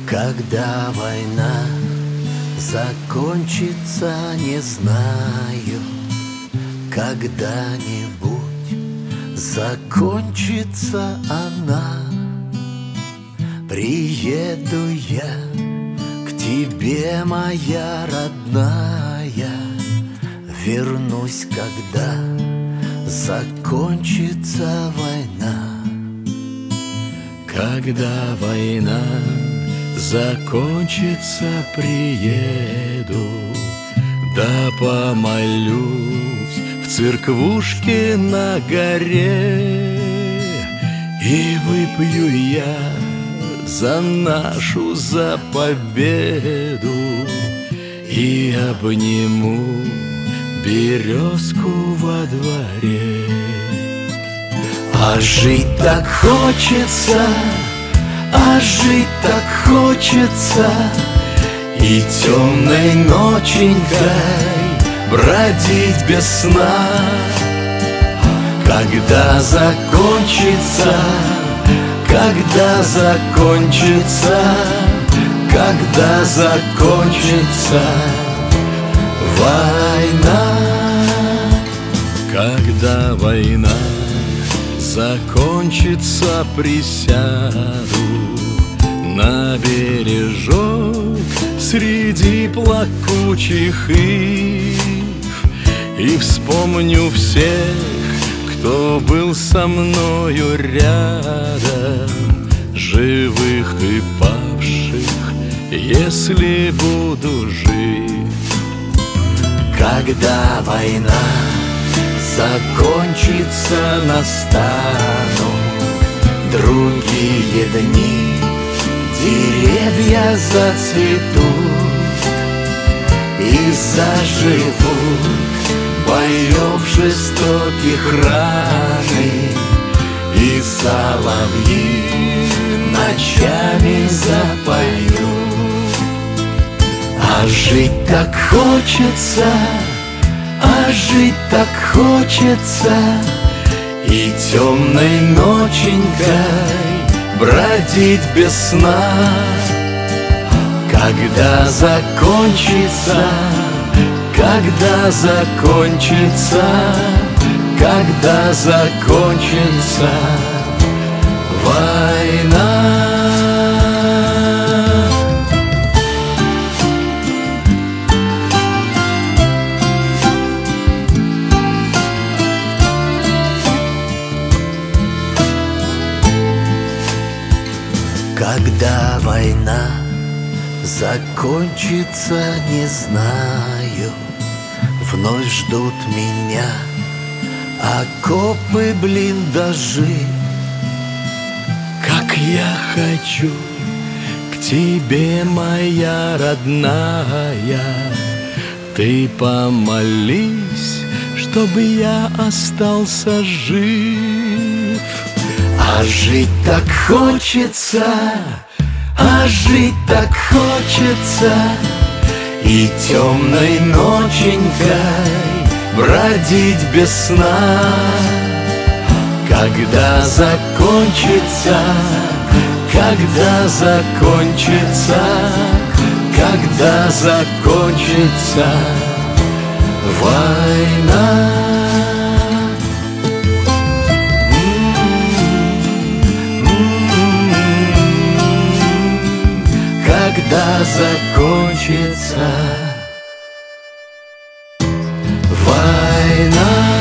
Когда война закончится, не знаю. Когда-нибудь закончится она. Приеду я к тебе, моя родная. Вернусь, когда закончится война. Когда война закончится, приеду, да помолюсь в церквушке на горе. И выпью я за нашу, за победу, и обниму березку во дворе. А жить так хочется, а жить так хочется, и темной ноченькой бродить без сна. Когда закончится, когда закончится, когда закончится война. Когда война закончится, присяду на бережок среди плакучих ив и вспомню всех, кто был со мною рядом, живых и павших, если буду жив. Когда война закончится, настанут другие дни, деревья зацветут и заживут боев жестоких раны, и соловьи ночами запоют. А жить так хочется, а жить так хочется, и темной ноченькой бродить без сна. Когда закончится, когда закончится, когда закончится война. Когда война закончится, не знаю. Вновь ждут меня окопы, блиндажи. Как я хочу к тебе, моя родная, ты помолись, чтобы я остался жив. А жить так хочется, а жить так хочется, и темной ноченькой бродить без сна. Когда закончится, когда закончится, когда закончится война. Когда закончится война.